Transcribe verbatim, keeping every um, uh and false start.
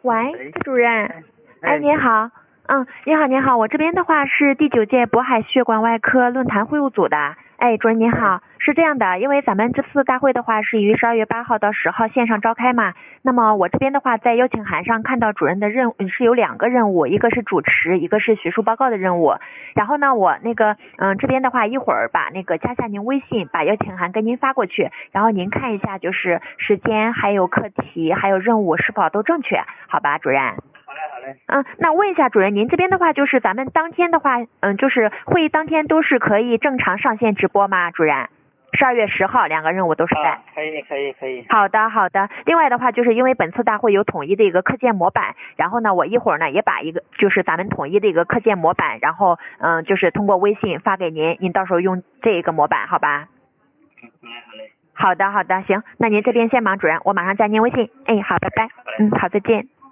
喂，主任。哎， 哎， 您好。嗯，你好，您好，我这边的话是第九届渤海血管外科论坛会务组的。哎，主任您好，是这样的，因为咱们这次大会的话是于十二月八号到十号线上召开嘛，那么我这边的话在邀请函上看到主任的任务是有两个任务，一个是主持，一个是学术报告的任务。然后呢，我那个嗯这边的话一会儿把那个加下您微信，把邀请函跟您发过去，然后您看一下就是时间还有课题还有任务是否都正确，好吧，主任。 好嘞，好嘞。 嗯，那问一下主任，您这边的话就是咱们当天的话，嗯，就是会议当天都是可以正常上线直播吗？主任，十二月十号两个任务都是在。 啊，可以，可以，可以。 好的，好的。另外的话，就是因为本次大会有统一的一个课件模板，然后呢，我一会儿呢也把一个就是咱们统一的一个课件模板，然后嗯，就是通过微信发给您，您到时候用这个模板，好吧？ 嗯，好嘞，好嘞。 好的，好的，行，那您这边先忙，主任，我马上加您微信。哎，好，拜拜。嗯，好，再见。